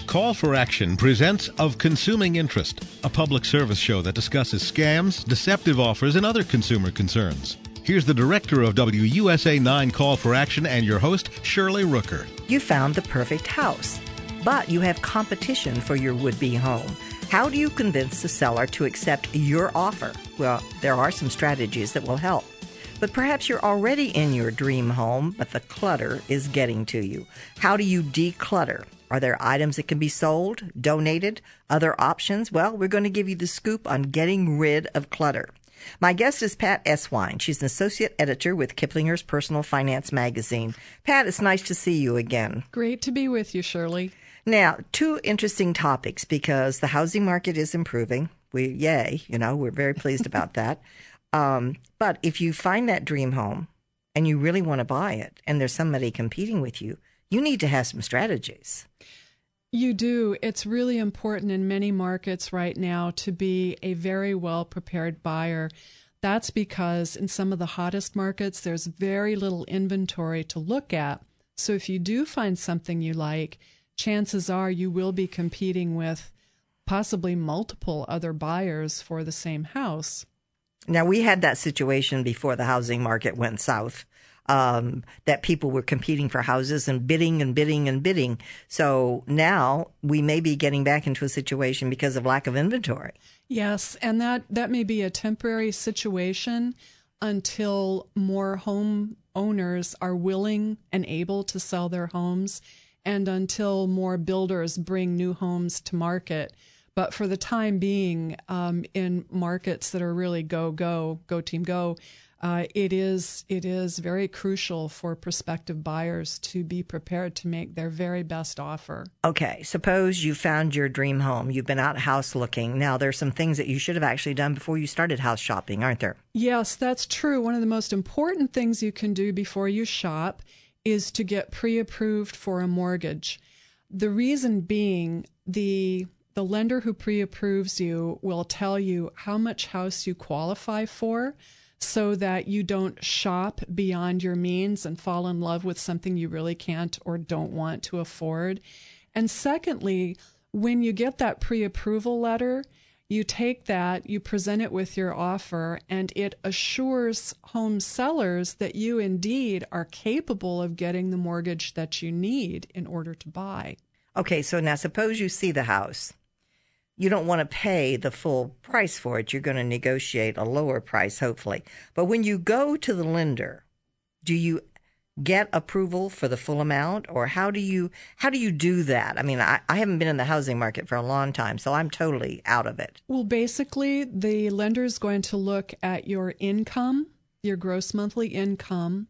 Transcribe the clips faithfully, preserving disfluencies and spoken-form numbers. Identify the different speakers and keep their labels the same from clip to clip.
Speaker 1: Call for Action presents Of Consuming Interest, a public service show that discusses scams, deceptive offers, and other consumer concerns. Here's the director of W U S A nine Call for Action and your host, Shirley Rooker.
Speaker 2: You found the perfect house, but you have competition for your would-be home. How do you convince the seller to accept your offer? Well, there are some strategies that will help. But perhaps you're already in your dream home, but the clutter is getting to you. How do you declutter? Are there items that can be sold, donated, other options? Well, we're going to give you the scoop on getting rid of clutter. My guest is Pat Eswine. She's an associate editor with Kiplinger's Personal Finance magazine. Pat, it's nice to see you again.
Speaker 3: Great to be with you, Shirley.
Speaker 2: Now, two interesting topics because the housing market is improving. We, yay, you know, we're very pleased about that. Um, but if you find that dream home and you really want to buy it and there's somebody competing with you, you need to have some strategies.
Speaker 3: You do. It's really important in many markets right now to be a very well-prepared buyer. That's because in some of the hottest markets, there's very little inventory to look at. So if you do find something you like, chances are you will be competing with possibly multiple other buyers for the same house.
Speaker 2: Now, we had that situation before the housing market went south. Um, that people were competing for houses and bidding and bidding and bidding. So now we may be getting back into a situation because of lack of inventory.
Speaker 3: Yes, and that, that may be a temporary situation until more home owners are willing and able to sell their homes and until more builders bring new homes to market. But for the time being, um, in markets that are really go, go, go team go, Uh, it is it is very crucial for prospective buyers to be prepared to make their very best offer.
Speaker 2: Okay, suppose you found your dream home. You've been out house looking. Now, there's some things that you should have actually done before you started house shopping, aren't there?
Speaker 3: Yes, that's true. One of the most important things you can do before you shop is to get pre-approved for a mortgage. The reason being, the the lender who pre-approves you will tell you how much house you qualify for, so that you don't shop beyond your means and fall in love with something you really can't or don't want to afford. And secondly, when you get that pre-approval letter, you take that, you present it with your offer, and it assures home sellers that you indeed are capable of getting the mortgage that you need in order to buy.
Speaker 2: Okay, so now suppose you see the house. You don't want to pay the full price for it. You're going to negotiate a lower price, hopefully. But when you go to the lender, do you get approval for the full amount, or how do you how do you do that? I mean, I, I haven't been in the housing market for a long time, so I'm totally out of it.
Speaker 3: Well, basically, the lender is going to look at your income, your gross monthly income,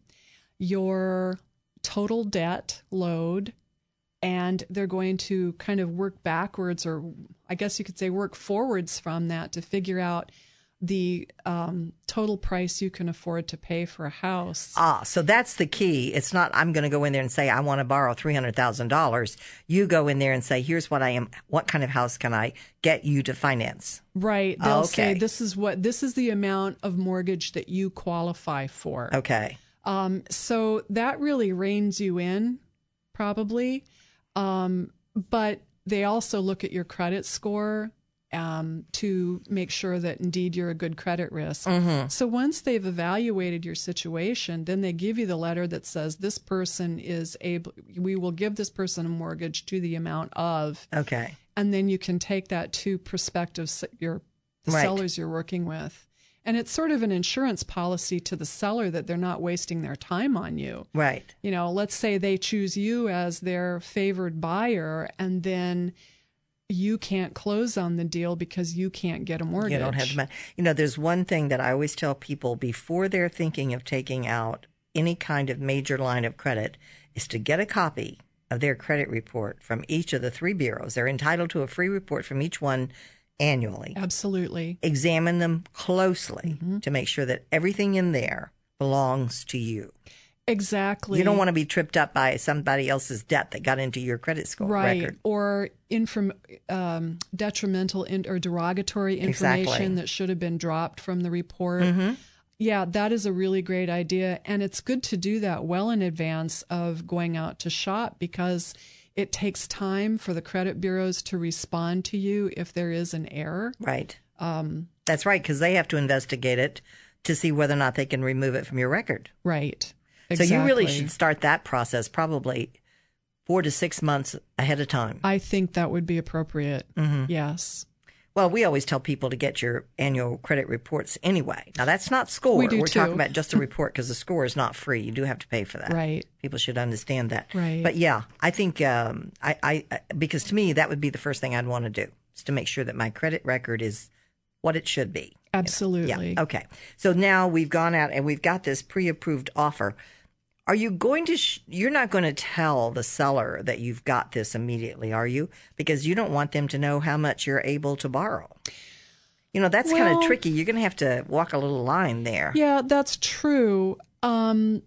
Speaker 3: your total debt load, and they're going to kind of work backwards, or I guess you could say work forwards from that to figure out the um, total price you can afford to pay for a house.
Speaker 2: Ah, so that's the key. It's not I'm going to go in there and say I want to borrow three hundred thousand dollars. You go in there and say, here's what I am. What kind of house can I get you to finance?
Speaker 3: Right. They'll
Speaker 2: okay.
Speaker 3: say this is what this is the amount of mortgage that you qualify for.
Speaker 2: Okay.
Speaker 3: Um, so that really reins you in, probably. Um, but they also look at your credit score um, to make sure that indeed you're a good credit risk.
Speaker 2: Mm-hmm.
Speaker 3: So once they've evaluated your situation, then they give you the letter that says this person is able, we will give this person a mortgage to the amount of.
Speaker 2: Okay.
Speaker 3: And then you can take that to prospective your the
Speaker 2: right.
Speaker 3: sellers you're working with. And it's sort of an insurance policy to the seller that they're not wasting their time on you.
Speaker 2: Right.
Speaker 3: You know, let's say they choose you as their favored buyer, and then you can't close on the deal because you can't get a mortgage.
Speaker 2: You don't have the money. You know, there's one thing that I always tell people before they're thinking of taking out any kind of major line of credit is to get a copy of their credit report from each of the three bureaus. They're entitled to a free report from each one annually.
Speaker 3: Absolutely.
Speaker 2: Examine them closely mm-hmm. to make sure that everything in there belongs to you.
Speaker 3: Exactly.
Speaker 2: You don't want to be tripped up by somebody else's debt that got into your credit score
Speaker 3: right.
Speaker 2: record.
Speaker 3: Or inform, um, detrimental in, or derogatory information
Speaker 2: exactly.
Speaker 3: that should have been dropped from the report.
Speaker 2: Mm-hmm.
Speaker 3: Yeah, that is a really great idea. And it's good to do that well in advance of going out to shop, because it takes time for the credit bureaus to respond to you if there is an error.
Speaker 2: Right. Um, That's right, because they have to investigate it to see whether or not they can remove it from your record.
Speaker 3: Right. Exactly.
Speaker 2: So you really should start that process probably four to six months ahead of time.
Speaker 3: I think that would be appropriate. Mm-hmm. Yes.
Speaker 2: Well, we always tell people to get your annual credit reports anyway. Now, that's not SCORE.
Speaker 3: We do
Speaker 2: We're
Speaker 3: too.
Speaker 2: talking about just a report because the SCORE is not free. You do have to pay for that.
Speaker 3: Right.
Speaker 2: People should understand that.
Speaker 3: Right.
Speaker 2: But yeah, I think, um, I, I, because to me, that would be the first thing I'd want to do, is to make sure that my credit record is what it should be.
Speaker 3: Absolutely.
Speaker 2: Yeah. Okay. So now we've gone out and we've got this pre-approved offer. Are you going to, sh- you're not going to tell the seller that you've got this immediately, are you? Because you don't want them to know how much you're able to borrow. You know, that's
Speaker 3: well,
Speaker 2: kind of tricky. You're going to have to walk a little line there.
Speaker 3: Yeah, that's true. Um,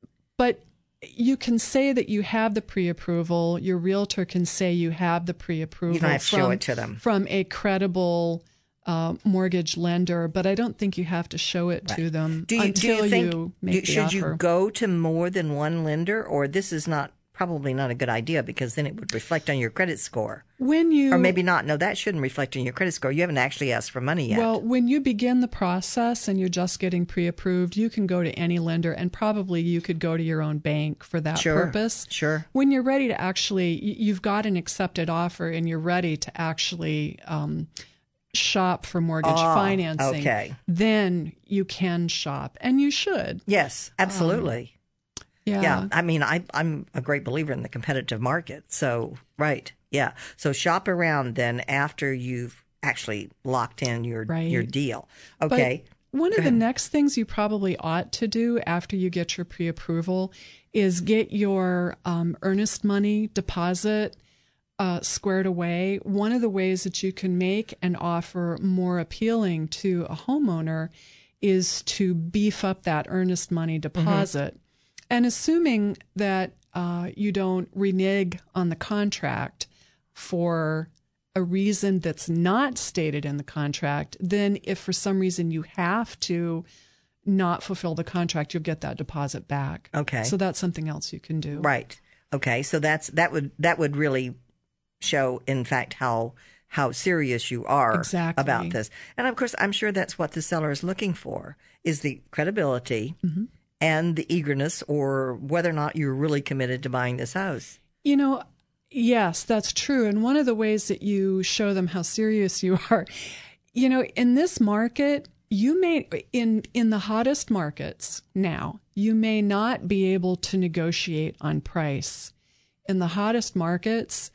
Speaker 3: but you can say that you have the pre-approval. Your realtor can say you have the pre-approval.
Speaker 2: You don't have to
Speaker 3: from,
Speaker 2: show it to them.
Speaker 3: From a credible uh, mortgage lender, but I don't think you have to show it
Speaker 2: right.
Speaker 3: to them
Speaker 2: do you,
Speaker 3: until
Speaker 2: do you, think,
Speaker 3: you make
Speaker 2: do,
Speaker 3: the
Speaker 2: should
Speaker 3: offer.
Speaker 2: you go to more than one lender, or this is not probably not a good idea because then it would reflect on your credit score?
Speaker 3: When you,
Speaker 2: or maybe not. No, that shouldn't reflect on your credit score. You haven't actually asked for money yet.
Speaker 3: Well, when you begin the process and you're just getting pre-approved, you can go to any lender, and probably you could go to your own bank for that
Speaker 2: sure,
Speaker 3: purpose.
Speaker 2: Sure.
Speaker 3: When you're ready to actually, you've got an accepted offer and you're ready to actually um, shop for mortgage
Speaker 2: oh,
Speaker 3: financing,
Speaker 2: okay.
Speaker 3: then you can shop, and you should.
Speaker 2: Yes, absolutely. Um,
Speaker 3: Yeah.
Speaker 2: Yeah. I mean, I, I'm a great believer in the competitive market. So, right. Yeah. So shop around then after you've actually locked in your
Speaker 3: right.
Speaker 2: your deal. Okay.
Speaker 3: But one
Speaker 2: Go
Speaker 3: of
Speaker 2: ahead.
Speaker 3: the next things you probably ought to do after you get your pre-approval is get your um, earnest money deposit uh, squared away. One of the ways that you can make an offer more appealing to a homeowner is to beef up that earnest money deposit. Mm-hmm. And assuming that uh, you don't renege on the contract for a reason that's not stated in the contract, then if for some reason you have to not fulfill the contract, you'll get that deposit back.
Speaker 2: Okay.
Speaker 3: So that's something else you can do.
Speaker 2: Right. Okay. So that's that would that would really show, in fact, how how serious you are
Speaker 3: exactly.
Speaker 2: about this. And of course, I'm sure that's what the seller is looking for, is the credibility. Mm-hmm. And the eagerness, or whether or not you're really committed to buying this house.
Speaker 3: You know, yes, that's true. And one of the ways that you show them how serious you are, you know, in this market, you may, in, in the hottest markets now, you may not be able to negotiate on price. In the hottest markets,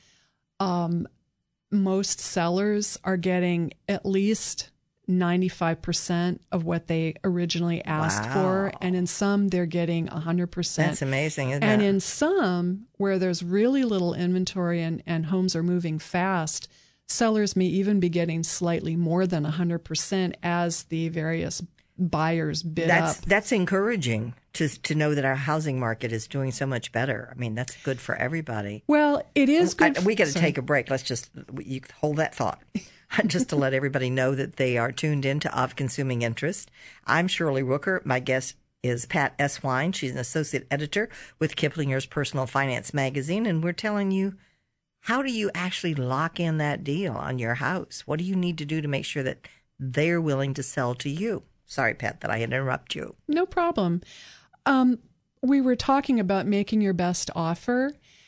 Speaker 3: um, most sellers are getting at least ninety-five percent of what they originally asked
Speaker 2: wow.
Speaker 3: for. And in some, they're getting one hundred percent.
Speaker 2: That's amazing, isn't
Speaker 3: and
Speaker 2: it?
Speaker 3: in some, where there's really little inventory and, and homes are moving fast, sellers may even be getting slightly more than one hundred percent as the various buyers bid
Speaker 2: that's,
Speaker 3: up.
Speaker 2: That's encouraging to to know that our housing market is doing so much better. I mean, that's good for everybody.
Speaker 3: Well, it is good.
Speaker 2: I, we got to
Speaker 3: sorry.
Speaker 2: take a break. Let's just, you hold that thought. Just to let everybody know that they are tuned in to Of Consuming Interest. I'm Shirley Rooker. My guest is Pat Eswine. She's an associate editor with Kiplinger's Personal Finance Magazine, and we're telling you, how do you actually lock in that deal on your house? What do you need to do to make sure that they're willing to sell to you? Sorry, Pat, that I had to interrupt you.
Speaker 3: No problem. Um, we were talking about making your best offer.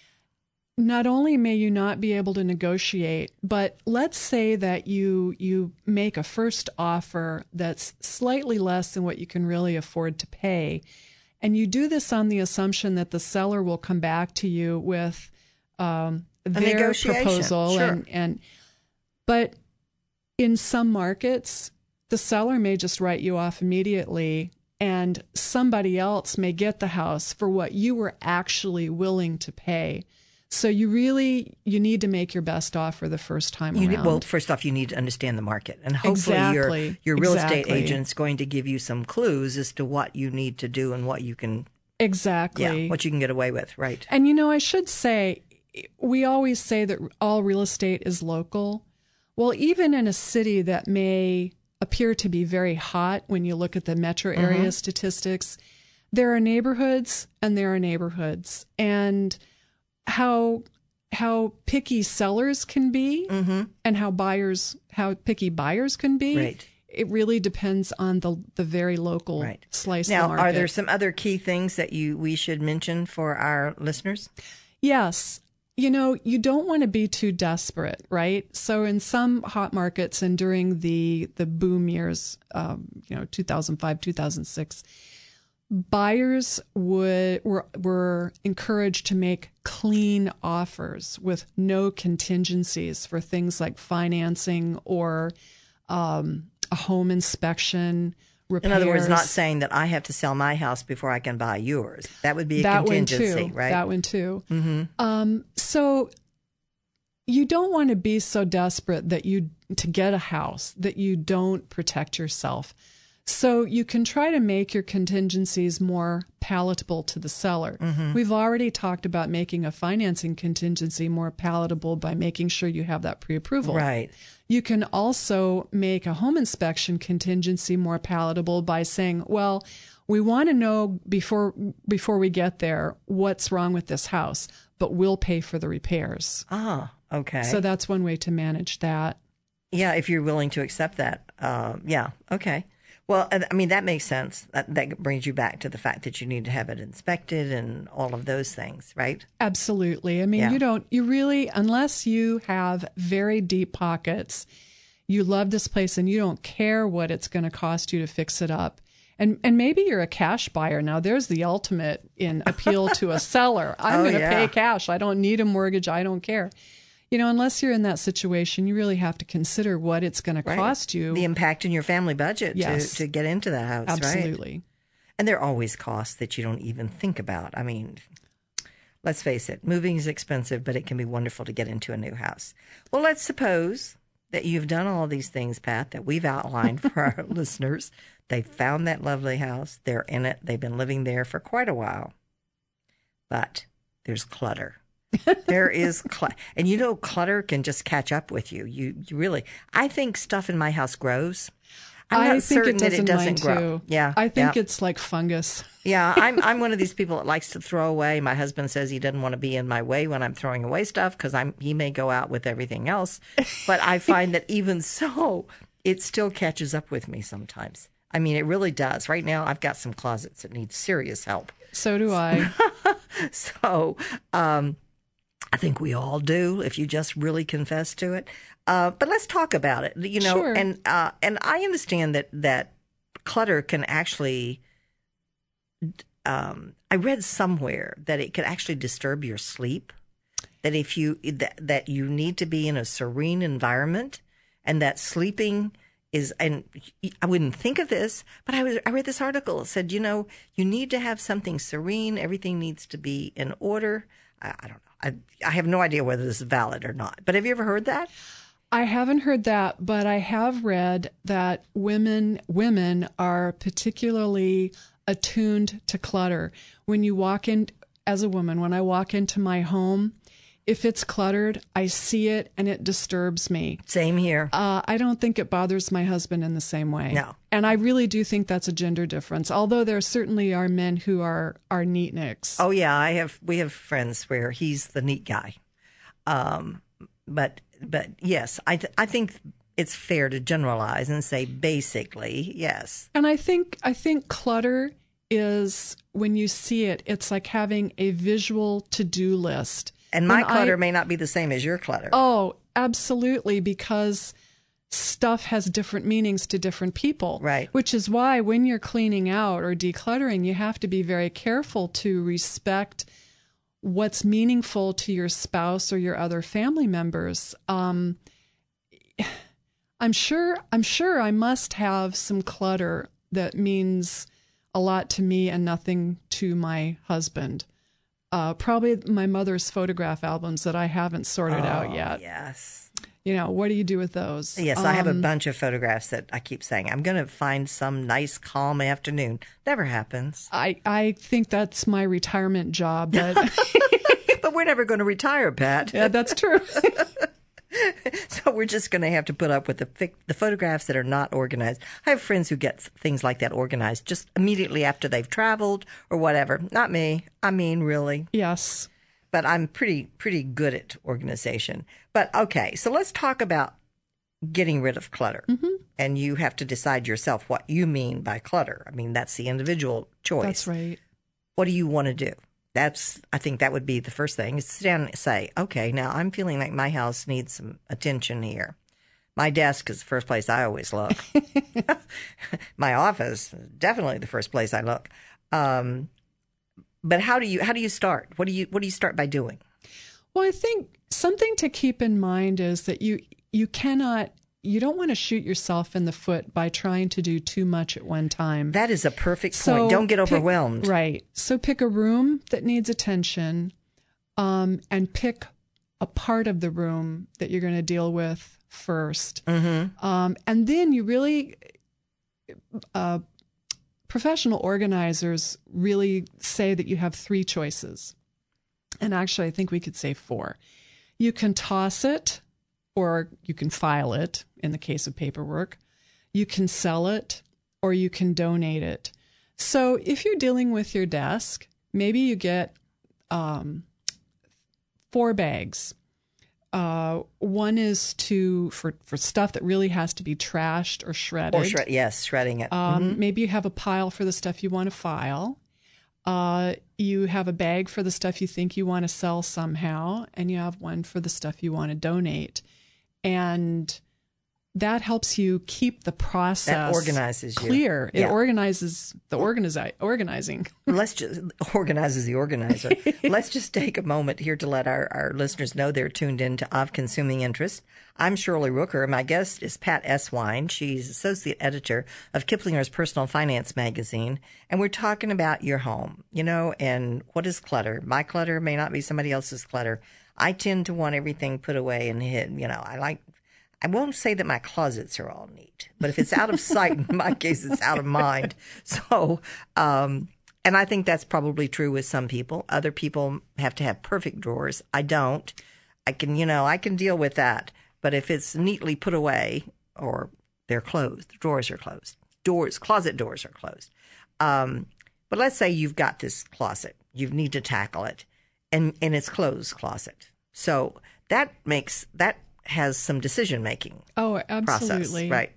Speaker 3: Not only may you not be able to negotiate, but let's say that you you make a first offer that's slightly less than what you can really afford to pay, and you do this on the assumption that the seller will come back to you with um, their proposal,
Speaker 2: sure.
Speaker 3: and and but in some markets, the seller may just write you off immediately, and somebody else may get the house for what you were actually willing to pay. So you really, you need to make your best offer the first time
Speaker 2: you
Speaker 3: around.
Speaker 2: Need, well, first off, you need to understand the market. And hopefully
Speaker 3: exactly.
Speaker 2: your, your real
Speaker 3: exactly.
Speaker 2: estate agent's going to give you some clues as to what you need to do and what you can...
Speaker 3: Exactly.
Speaker 2: Yeah, what you can get away with, right.
Speaker 3: And, you know, I should say, we always say that all real estate is local. Well, even in a city that may appear to be very hot when you look at the metro area mm-hmm. statistics, there are neighborhoods and there are neighborhoods. And how how picky sellers can be
Speaker 2: Mm-hmm.
Speaker 3: and how buyers how picky buyers can be.
Speaker 2: Right.
Speaker 3: It really depends on the the very local
Speaker 2: Right.
Speaker 3: slice
Speaker 2: Now,
Speaker 3: of the market.
Speaker 2: are there some other key things that you we should mention for our listeners?
Speaker 3: Yes. You know, you don't want to be too desperate, right? So in some hot markets and during the the boom years, um, you know, two thousand five, two thousand six, buyers would were were encouraged to make clean offers with no contingencies for things like financing or um, a home inspection. Repairs.
Speaker 2: In other words, not saying that I have to sell my house before I can buy yours. That would be a
Speaker 3: that
Speaker 2: contingency,
Speaker 3: one too,
Speaker 2: right?
Speaker 3: That one too.
Speaker 2: Mm-hmm.
Speaker 3: Um, so you don't want to be so desperate that you to get a house that you don't protect yourself. So you can try to make your contingencies more palatable to the seller.
Speaker 2: Mm-hmm.
Speaker 3: We've already talked about making a financing contingency more palatable by making sure you have that pre-approval.
Speaker 2: Right.
Speaker 3: You can also make a home inspection contingency more palatable by saying, well, we want to know before before we get there what's wrong with this house, but we'll pay for the repairs.
Speaker 2: Ah, okay.
Speaker 3: So that's one way to manage that.
Speaker 2: Yeah, if you're willing to accept that. Uh, yeah, okay. Well, I mean, that makes sense. That, that brings you back to the fact that you need to have it inspected and all of those things, right?
Speaker 3: Absolutely. I mean,
Speaker 2: Yeah.
Speaker 3: you don't, you really, unless you have very deep pockets, you love this place and you don't care what it's going to cost you to fix it up. And and maybe you're a cash buyer. Now, there's the ultimate in appeal to a seller. I'm
Speaker 2: Oh,
Speaker 3: going to
Speaker 2: yeah.
Speaker 3: pay cash. I don't need a mortgage. I don't care. You know, unless you're in that situation, you really have to consider what it's going to
Speaker 2: Right.
Speaker 3: cost you.
Speaker 2: The impact in your family budget
Speaker 3: Yes.
Speaker 2: to, to get into that house, right?
Speaker 3: Absolutely.
Speaker 2: And there are always costs that you don't even think about. I mean, let's face it, moving is expensive, but it can be wonderful to get into a new house. Well, let's suppose that you've done all these things, Pat, that we've outlined for our listeners. They found that lovely house. They're in it. They've been living there for quite a while. But there's clutter. There is clutter. And you know, clutter can just catch up with you. You, you really, I think stuff in my house grows. I'm
Speaker 3: I
Speaker 2: not
Speaker 3: think
Speaker 2: certain
Speaker 3: it
Speaker 2: that
Speaker 3: does
Speaker 2: it
Speaker 3: in
Speaker 2: doesn't
Speaker 3: mine
Speaker 2: grow.
Speaker 3: too.
Speaker 2: Yeah.
Speaker 3: I think
Speaker 2: yeah.
Speaker 3: it's like fungus.
Speaker 2: Yeah, I'm I'm one of these people that likes to throw away. My husband says he doesn't want to be in my way when I'm throwing away stuff because I'm he may go out with everything else. But I find that even so, it still catches up with me sometimes. I mean, it really does. Right now, I've got some closets that need serious help.
Speaker 3: So do I.
Speaker 2: So um, I think we all do if you just really confess to it. Uh, but let's talk about it. You know,
Speaker 3: Sure.
Speaker 2: and uh, and I understand that that clutter can actually. Um, I read somewhere that it could actually disturb your sleep. That if you that, that you need to be in a serene environment, and that sleeping is. And I wouldn't think of this, but I was I read this article. It said, you know, you need to have something serene. Everything needs to be in order. I, I don't know. I I have no idea whether this is valid or not. But have you ever heard that?
Speaker 3: I haven't heard that, but I have read that women women are particularly attuned to clutter. When you walk in as a woman, when I walk into my home, if it's cluttered, I see it and it disturbs me.
Speaker 2: Same here.
Speaker 3: Uh, I don't think it bothers my husband in the same way.
Speaker 2: No.
Speaker 3: And I really do think that's a gender difference, although there certainly are men who are, are neatniks.
Speaker 2: Oh yeah, I have. We have friends where he's the neat guy. Um, but but yes, I th- I think it's fair to generalize and say basically yes.
Speaker 3: And I think I think clutter is, when you see it, it's like having a visual to-do list.
Speaker 2: And my
Speaker 3: When
Speaker 2: clutter
Speaker 3: I-
Speaker 2: may not be the same as your clutter.
Speaker 3: Oh, absolutely, because stuff has different meanings to different people.
Speaker 2: Right.
Speaker 3: Which is why when you're cleaning out or decluttering, you have to be very careful to respect what's meaningful to your spouse or your other family members. Um, I'm sure I'm sure I must have some clutter that means a lot to me and nothing to my husband. Uh, probably my mother's photograph albums that I haven't sorted out
Speaker 2: Oh,
Speaker 3: yet.
Speaker 2: Yes.
Speaker 3: You know, what do you do with those?
Speaker 2: Yes, I have a
Speaker 3: Um,
Speaker 2: bunch of photographs that I keep saying I'm going to find some nice, calm afternoon. Never happens.
Speaker 3: I, I think that's my retirement job. But
Speaker 2: But we're never going to retire, Pat.
Speaker 3: yeah, that's true.
Speaker 2: So we're just going to have to put up with the fic- the photographs that are not organized. I have friends who get things like that organized just immediately after they've traveled or whatever. Not me. I mean, really.
Speaker 3: Yes.
Speaker 2: but I'm pretty pretty good at organization. But okay, so let's talk about getting rid of clutter.
Speaker 3: Mm-hmm.
Speaker 2: And you have to decide yourself what you mean by clutter. I mean, that's the individual choice.
Speaker 3: That's right.
Speaker 2: What do you want to do? That's, I think that would be the first thing, is sit down and say, okay, now I'm feeling like my house needs some attention here. My desk is the first place I always look. My office, definitely the first place I look. Um, but how do you how do you start? What do you what do you start by doing?
Speaker 3: Well, I think something to keep in mind is that you you cannot you don't want to shoot yourself in the foot by trying to do too much at one time.
Speaker 2: That is a perfect
Speaker 3: So
Speaker 2: point. Don't get
Speaker 3: pick-
Speaker 2: overwhelmed.
Speaker 3: Right. So pick a room that needs attention, um, and pick a part of the room that you're going to deal with first.
Speaker 2: Mm-hmm.
Speaker 3: Um, and then you really, uh, professional organizers really say that you have three choices. And actually, I think we could say four. You can toss it, or you can file it in the case of paperwork. You can sell it, or you can donate it. So if you're dealing with your desk, maybe you get um, four bags. Uh, one is to for, for stuff that really has to be trashed or shredded.
Speaker 2: Or shred, yes, shredding it.
Speaker 3: Um,
Speaker 2: Mhm.
Speaker 3: Maybe you have a pile for the stuff you want to file. Uh, you have a bag for the stuff you think you want to sell somehow, and you have one for the stuff you want to donate. And that helps you keep the process
Speaker 2: That organizes you.
Speaker 3: clear. It
Speaker 2: Yeah.
Speaker 3: organizes the organizi- organizing.
Speaker 2: Let's just organizes the organizer. Let's just take a moment here to let our, our listeners know they're tuned in to Of Consuming Interest. I'm Shirley Rooker. My guest is Pat Eswine. She's associate editor of Kiplinger's Personal Finance magazine. And we're talking about your home, you know, and what is clutter. My clutter may not be somebody else's clutter. I tend to want everything put away and hidden. You know, I like I won't say that my closets are all neat, but if it's out of sight, in my case, it's out of mind. So, um, and I think that's probably true with some people. Other people have to have perfect drawers. I don't. I can, you know, I can deal with that. But if it's neatly put away or they're closed, the drawers are closed, doors, closet doors are closed. Um, but let's say you've got this closet. You need to tackle it, and, and it's closed closet. So that makes, that has some decision-making
Speaker 3: Oh, absolutely.
Speaker 2: process, right?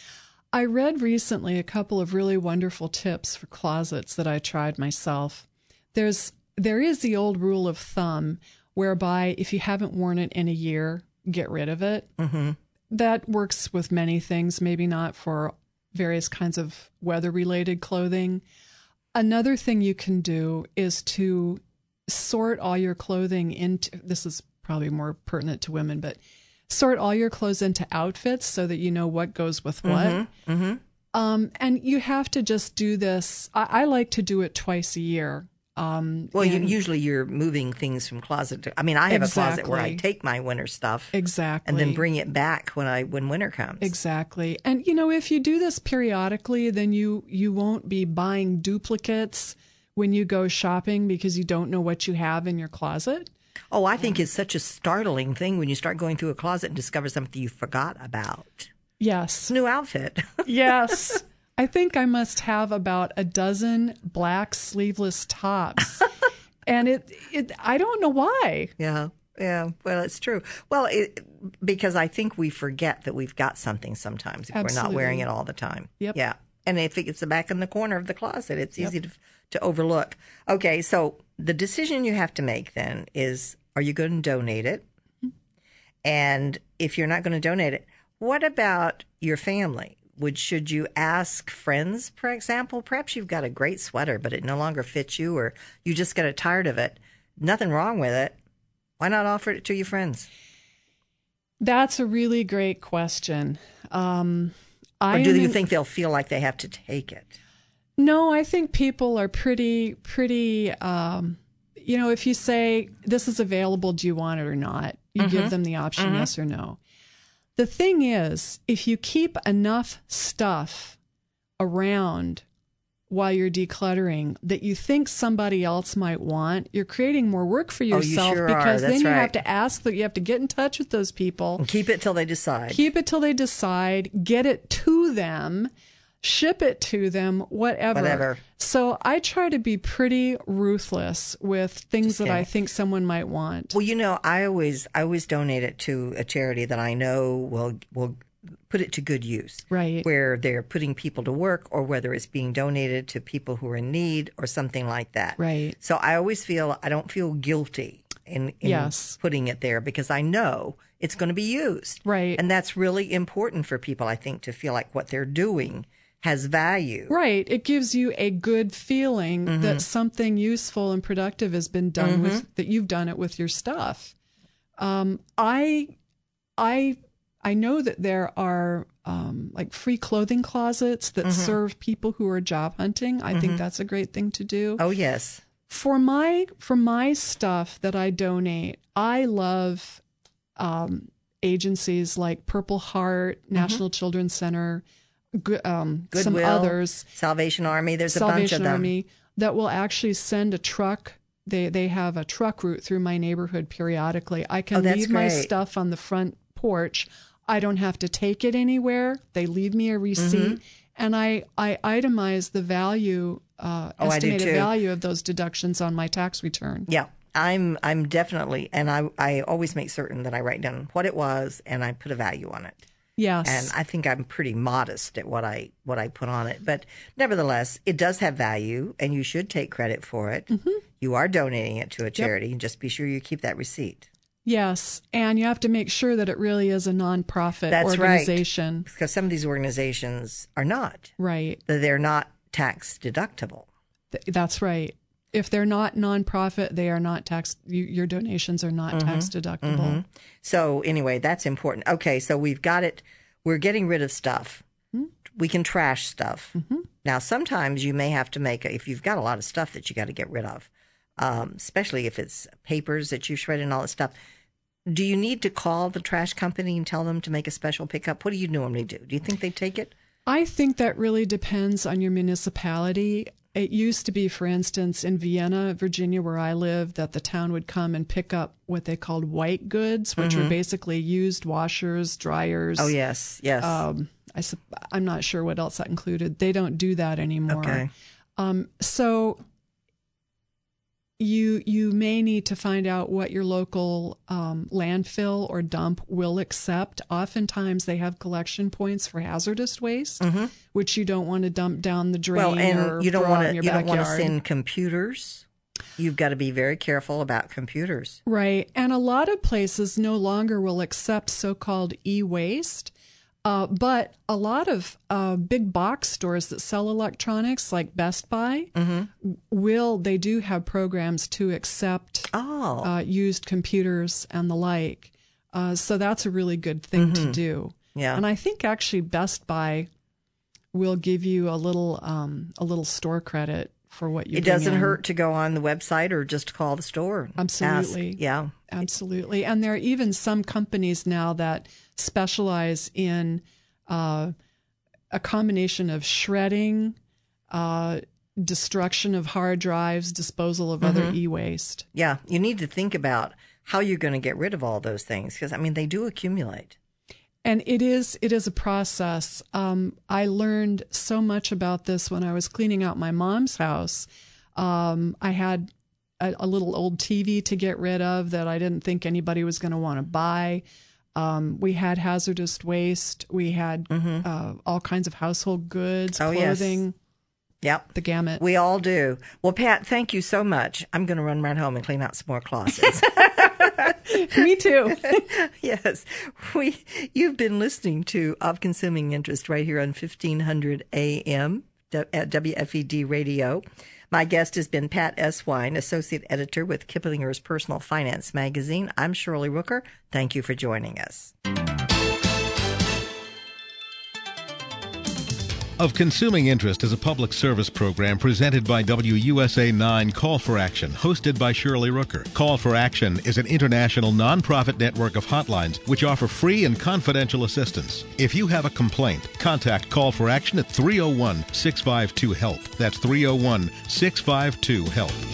Speaker 3: I read recently a couple of really wonderful tips for closets that I tried myself. There's there is the old rule of thumb whereby if you haven't worn it in a year, get rid of it.
Speaker 2: Mm-hmm.
Speaker 3: That works with many things, maybe not for various kinds of weather-related clothing. Another thing you can do is to sort all your clothing into, this is probably more pertinent to women, but sort all your clothes into outfits so that you know what goes with what.
Speaker 2: Mm-hmm. Mm-hmm.
Speaker 3: Um, and you have to just do this. I, I like to do it twice a year. Um,
Speaker 2: Well, you,
Speaker 3: and-
Speaker 2: usually you're moving things from closet to, I mean, I have a closet where I
Speaker 3: Exactly.
Speaker 2: take my winter stuff
Speaker 3: Exactly.
Speaker 2: and then bring it back when I when winter comes.
Speaker 3: Exactly. And, you know, if you do this periodically, then you, you won't be buying duplicates when you go shopping because you don't know what you have in your closet.
Speaker 2: Oh, I think it's such a startling thing when you start going through a closet and discover something you forgot about. It's
Speaker 3: Yes.
Speaker 2: a new outfit.
Speaker 3: Yes. I think I must have about a dozen black sleeveless tops. And it, it, I don't know why.
Speaker 2: Yeah, yeah. Well, it's true. Well, it, because I think we forget that we've got something sometimes if we're not
Speaker 3: Absolutely.
Speaker 2: wearing it all the time.
Speaker 3: Yep.
Speaker 2: Yeah. And if it's back in the corner of the closet, it's easy to to overlook. Okay, so the decision you have to make then is, are you going to donate it? And if you're not going to donate it, what about your family? Would should you ask friends, for example? Perhaps you've got a great sweater, but it no longer fits you, or you just get tired of it. Nothing wrong with it. Why not offer it to your friends?
Speaker 3: That's a really great question. Um, I
Speaker 2: Or do
Speaker 3: am
Speaker 2: you
Speaker 3: in-
Speaker 2: think they'll feel like they have to take it?
Speaker 3: No, I think people are pretty, pretty, um, you know, if you say, this is available, do you want it or not? You
Speaker 2: Mm-hmm.
Speaker 3: give them the option, yes or no. The thing is, if you keep enough stuff around while you're decluttering that you think somebody else might want, you're creating more work for
Speaker 2: you
Speaker 3: yourself
Speaker 2: sure are.
Speaker 3: because
Speaker 2: That's
Speaker 3: then you
Speaker 2: right.
Speaker 3: have to ask that you have to get in touch with those people.
Speaker 2: Keep it till they decide.
Speaker 3: Keep it till they decide, get it to them, ship it to them, whatever.
Speaker 2: Whatever.
Speaker 3: So I try to be pretty ruthless with things
Speaker 2: Just
Speaker 3: that
Speaker 2: kidding.
Speaker 3: I think someone might want.
Speaker 2: Well, you know, I always I always donate it to a charity that I know will will put it to good use.
Speaker 3: Right.
Speaker 2: Where they're putting people to work, or whether it's being donated to people who are in need or something like that.
Speaker 3: Right.
Speaker 2: So I always feel I don't feel guilty in, in
Speaker 3: Yes.
Speaker 2: putting it there, because I know it's going to be used.
Speaker 3: Right.
Speaker 2: And that's really important for people, I think, to feel like what they're doing has value.
Speaker 3: Right. It gives you a good feeling
Speaker 2: Mm-hmm.
Speaker 3: that something useful and productive has been done with, that you've done it with your stuff. Um, I, I, I know that there are um, like free clothing closets that
Speaker 2: Mm-hmm.
Speaker 3: serve people who are job hunting. I think that's a great thing to do.
Speaker 2: Oh, yes.
Speaker 3: For my for my stuff that I donate, I love um, agencies like Purple Heart, National Children's Center, gu- um, some
Speaker 2: Goodwill,
Speaker 3: others,
Speaker 2: Salvation Army. There's a bunch
Speaker 3: Salvation
Speaker 2: of them.
Speaker 3: Army, that will actually send a truck. They they have a truck route through my neighborhood periodically. I can
Speaker 2: Oh, that's
Speaker 3: leave my
Speaker 2: great.
Speaker 3: stuff on the front porch. I don't have to take it anywhere. They leave me a receipt,
Speaker 2: Mm-hmm.
Speaker 3: and I, I itemize the value, uh,
Speaker 2: Oh, I do
Speaker 3: estimated
Speaker 2: too.
Speaker 3: value of those deductions on my tax return.
Speaker 2: Yeah, I'm I'm definitely, and I I always make certain that I write down what it was and I put a value on it.
Speaker 3: Yes.
Speaker 2: And I think I'm pretty modest at what I what I put on it, but nevertheless, it does have value, and you should take credit for it.
Speaker 3: Mm-hmm.
Speaker 2: You are donating it to a charity. Just be sure you keep that receipt,
Speaker 3: Yes, and you have to make sure that it really is a nonprofit
Speaker 2: That's right.
Speaker 3: organization.
Speaker 2: because some of these organizations are not.
Speaker 3: Right.
Speaker 2: That they're not tax deductible.
Speaker 3: Th- That's right. If they're not nonprofit, they are not tax. You, your donations are not
Speaker 2: Mm-hmm.
Speaker 3: tax deductible.
Speaker 2: So anyway, that's important. Okay, so we've got it. We're getting rid of stuff.
Speaker 3: Mm-hmm.
Speaker 2: We can trash stuff. Now, sometimes you may have to make, a, if you've got a lot of stuff that you got to get rid of, um, especially if it's papers that you've shredded and all that stuff. Do you need to call the trash company and tell them to make a special pickup? What do you normally do? Do you think they take it?
Speaker 3: I think that really depends on your municipality. It used to be, for instance, in Vienna, Virginia, where I live, that the town would come and pick up what they called white goods, which were basically used washers, dryers.
Speaker 2: Oh, yes, yes.
Speaker 3: Um, I, sup- I'm not sure what else that included. They don't do that anymore.
Speaker 2: Okay.
Speaker 3: Um, so you you may need to find out what your local um, landfill or dump will accept. Oftentimes, they have collection points for hazardous waste, which you don't want to dump down the drain
Speaker 2: Well, and
Speaker 3: or
Speaker 2: you don't
Speaker 3: throw
Speaker 2: want
Speaker 3: out
Speaker 2: to
Speaker 3: in
Speaker 2: you
Speaker 3: your
Speaker 2: don't want to
Speaker 3: backyard.
Speaker 2: send computers. You've got to be very careful about computers.
Speaker 3: Right. And a lot of places no longer will accept so-called e-waste. Uh, but a lot of uh, big box stores that sell electronics, like Best Buy, will, they do have programs to accept
Speaker 2: Oh,
Speaker 3: uh, used computers and the like. Uh, so that's a really good thing to do.
Speaker 2: yeah.
Speaker 3: And I think actually Best Buy will give you a little um, a little store credit for what you
Speaker 2: It
Speaker 3: bring
Speaker 2: doesn't
Speaker 3: in.
Speaker 2: hurt to go on the website or just call the store. and
Speaker 3: Absolutely.
Speaker 2: ask. Yeah.
Speaker 3: Absolutely. And there are even some companies now that specialize in uh, a combination of shredding, uh, destruction of hard drives, disposal of other e-waste.
Speaker 2: Yeah. You need to think about how you're going to get rid of all those things because, I mean, they do accumulate.
Speaker 3: And it is it is a process. Um, I learned so much about this when I was cleaning out my mom's house. Um, I had a, a little old T V to get rid of that I didn't think anybody was going to want to buy. Um, we had hazardous waste. We had uh, all kinds of household goods,
Speaker 2: Oh, yes.
Speaker 3: clothing,
Speaker 2: Yep.
Speaker 3: the gamut.
Speaker 2: We all do. Well, Pat, thank you so much. I'm going to run right home and clean out some more closets.
Speaker 3: Me too.
Speaker 2: Yes. We you've been listening to Of Consuming Interest right here on fifteen hundred A M at W F E D Radio. My guest has been Pat Eswine, Associate Editor with Kiplinger's Personal Finance Magazine. I'm Shirley Rooker. Thank you for joining us.
Speaker 1: Of Consuming Interest is a public service program presented by W U S A nine Call for Action, hosted by Shirley Rooker. Call for Action is an international nonprofit network of hotlines which offer free and confidential assistance. If you have a complaint, contact Call for Action at three oh one, six five two, HELP. That's three oh one, six five two, HELP.